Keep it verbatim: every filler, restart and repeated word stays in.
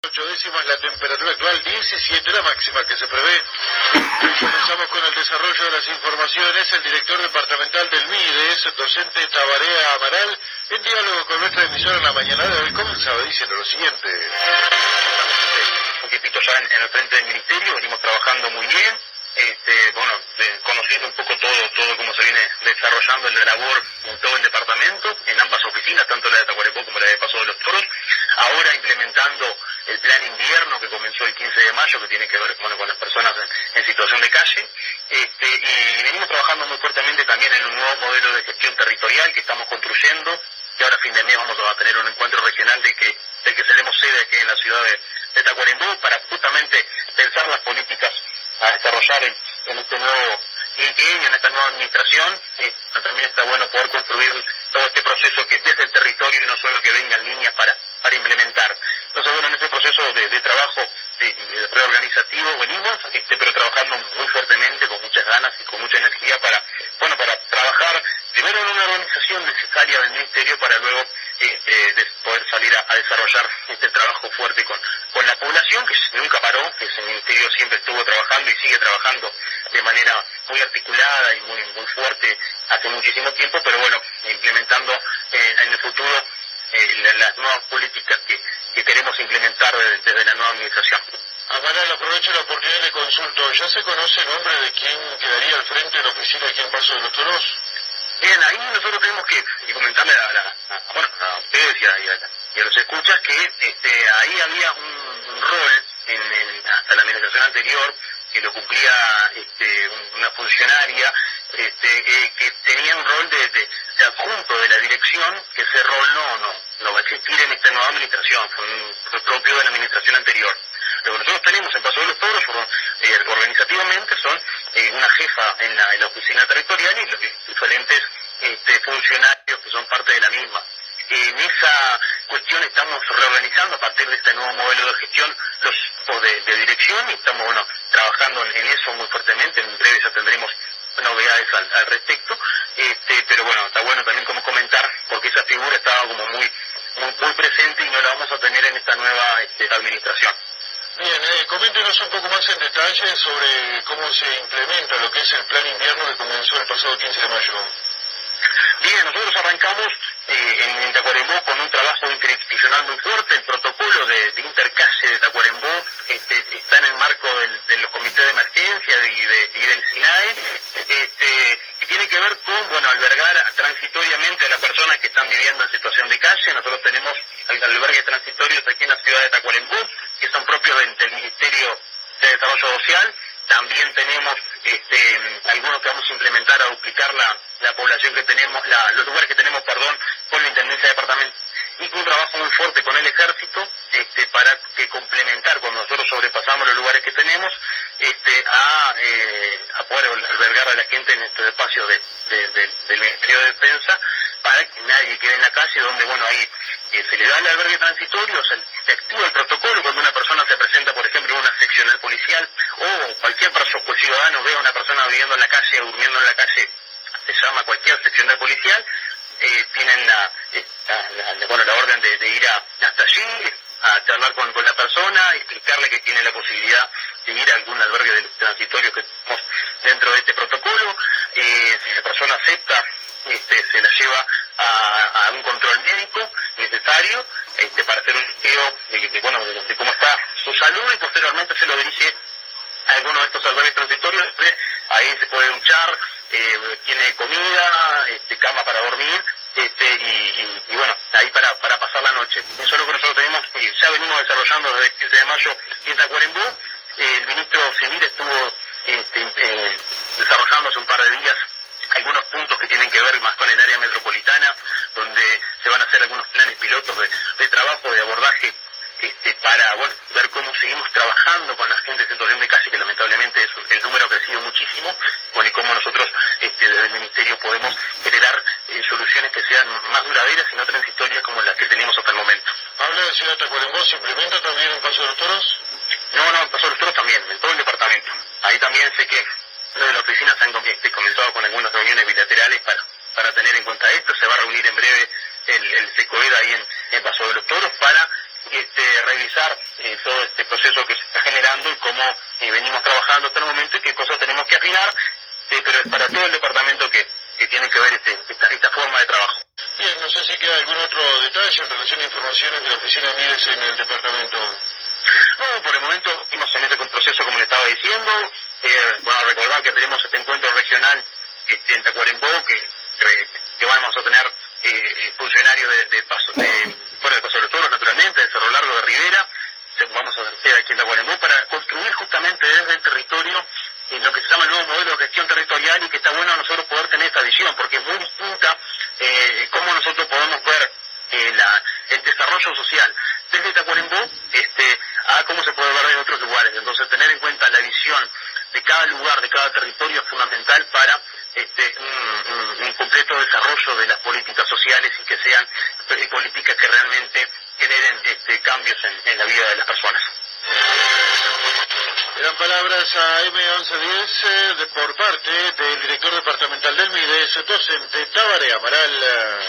ocho décimas la temperatura actual, diecisiete la máxima que se prevé. Comenzamos con el desarrollo de las informaciones. El director departamental del MIDES, docente Tabarea Amaral, en diálogo con nuestra emisora en la mañana de hoy, comenzaba diciendo lo siguiente. Un tiempito ya en, en el frente del ministerio, venimos trabajando muy bien, este, bueno, de, conociendo un poco todo, todo cómo se viene desarrollando la labor en todo el departamento, en ambas oficinas, tanto la de Tacuarembó como la de Paso de los Toros, ahora implementando el plan invierno que comenzó el quince de mayo, que tiene que ver bueno, con las personas en, en situación de calle, este, y venimos trabajando muy fuertemente también en un nuevo modelo de gestión territorial que estamos construyendo, que ahora a fin de mes vamos a tener un encuentro regional de que, del que seremos sede aquí en la ciudad de, de Tacuarembó, para justamente pensar las políticas a desarrollar en, en este nuevo quinquenio, en esta nueva administración. Eh, también está bueno poder construir todo este proceso que desde el territorio y no solo que vengan líneas para, para implementar. Entonces, bueno, en este proceso de, de trabajo de, de reorganizativo venimos, este, pero trabajando muy fuertemente, con muchas ganas y con mucha energía para, bueno, para trabajar primero en una organización necesaria del ministerio para luego este, de poder salir a, a desarrollar este trabajo fuerte con, con la población, que nunca paró, que ese ministerio siempre estuvo trabajando y sigue trabajando de manera muy articulada y muy, muy fuerte hace muchísimo tiempo, pero bueno, implementando eh, en el futuro eh, la, las nuevas políticas que, que queremos implementar desde, desde la nueva administración. Amaral, aprovecho la oportunidad de consulto. ¿Ya se conoce el nombre de quién quedaría al frente de la oficina aquí en Paso de los Toros? Bien, ahí nosotros tenemos que, que comentarle a, la, a, bueno, a ustedes y a, y, a, y a los escuchas que este, ahí había un, un rol en, en, hasta la administración anterior que lo cumplía este, una funcionaria este, eh, que tenía un rol de, de, de adjunto de la dirección, que ese rol no, no, no va a existir en esta nueva administración, fue, un, fue propio de la administración anterior. Lo que nosotros tenemos en Paso de los Toros eh, organizativamente son eh, una jefa en la, en la oficina territorial y los diferentes este, funcionarios que son parte de la misma. En esa cuestión estamos reorganizando a partir de este nuevo modelo de gestión los equipos de, de dirección y estamos bueno trabajando en, en eso muy fuertemente. En breve ya tendremos novedades al, al respecto, este, pero bueno, está bueno también como comentar porque esa figura estaba como muy, muy, muy presente y no la vamos a tener en esta nueva este, administración. Bien, eh, coméntenos un poco más en detalle sobre cómo se implementa lo que es el plan invierno que comenzó el pasado quince de mayo. Bien, nosotros arrancamos eh, en Tacuarembó con un trabajo interinstitucional muy fuerte. El protocolo de, de intercalle de Tacuarembó este, está en el marco del, de los comités de emergencia y, de, y del SINAE, este, y tiene que ver con bueno albergar transitoriamente a las personas que están viviendo en situación de calle. Nosotros tenemos albergues transitorios aquí en la ciudad de Tacuarembó, que son propios del, del Ministerio de Desarrollo Social. También tenemos este, algunos que vamos a implementar a duplicar la, la población que tenemos, la, los lugares que tenemos, perdón, con la Intendencia de Departamento. Y con un trabajo muy fuerte con el Ejército este, para que complementar, cuando nosotros sobrepasamos los lugares que tenemos, este, a, eh, a poder albergar a la gente en estos espacios de, de, de, del Ministerio de Defensa, para que nadie quede en la calle, donde, bueno, ahí eh, se le da el albergue transitorio, se, se activa el protocolo cuando una persona se presenta, por ejemplo, en una seccional policial, o cualquier persona, pues, ciudadano ve a una persona viviendo en la calle o durmiendo en la calle, se llama cualquier seccional policial, eh, tienen la, la, la, bueno, la orden de, de ir a, hasta allí, a charlar con, con la persona, explicarle que tiene la posibilidad de ir a algún albergue del transitorio que tenemos dentro de este protocolo. Eh, si la persona acepta, este, se la lleva a, a un control médico necesario este, para hacer un chequeo de, de, bueno, de, de cómo está su salud y posteriormente se lo dirige a alguno de estos albergues transitorios. Ahí se puede duchar, eh, tiene comida, este, cama para dormir, este, y, y, y bueno, ahí para, para pasar la noche. Eso es lo que nosotros tenemos, y ya venimos desarrollando desde el quince de mayo en Tacuarembó. Eh, el ministro civil estuvo este, eh, desarrollando hace un par de días algunos puntos que tienen que ver más con el área metropolitana, donde se van a hacer algunos planes pilotos de, de trabajo, de abordaje, este, para bueno, ver cómo seguimos trabajando con la gente en situación de calle, que lamentablemente es, el número ha crecido muchísimo, bueno, y cómo nosotros este, desde el Ministerio podemos generar eh, soluciones que sean más duraderas y no transitorias como las que tenemos hasta el momento. ¿Habla de Ciudad Tacuarembó? ¿Se implementa también en Paso de los Toros? No, no, en Paso de los Toros también, en todo el departamento. Ahí también sé que desde la oficina se han este, comenzado con algunas reuniones bilaterales para, para tener en cuenta esto. Se va a reunir en breve el, el SECOED ahí en, en Paso de los Toros para este, revisar eh, todo este proceso que se está generando y cómo eh, venimos trabajando hasta el momento y qué cosas tenemos que afinar, eh, pero es para todo el departamento que, que tiene que ver este, esta, esta forma de trabajo. Bien, no sé si queda algún otro detalle en relación a informaciones de la oficina de Mides en el departamento. No, por el momento estamos en este proceso, como le estaba diciendo. Eh, bueno, recordar que tenemos este encuentro regional este, en Tacuarembó, que, que, que vamos a tener eh, funcionarios de, de paso, de, bueno, de Paso de los Toros, naturalmente, de Cerro Largo, de Rivera. Vamos a hacer aquí en Tacuarembó para construir justamente desde el territorio en lo que se llama el nuevo modelo de gestión territorial, y que está bueno nosotros poder tener esta visión, porque es muy distinta eh, cómo nosotros podemos ver eh, la, el desarrollo social desde Tacuarembó este, a cómo se puede ver en otros lugares. Entonces, tener en cuenta la visión de cada lugar, de cada territorio, es fundamental para este, un, un, un completo desarrollo de las políticas sociales y que sean eh, políticas que realmente generen este, cambios en, en la vida de las personas. Eran palabras a eme once diez eh, de, por parte del director departamental del Mides, docente Tabaré Amaral.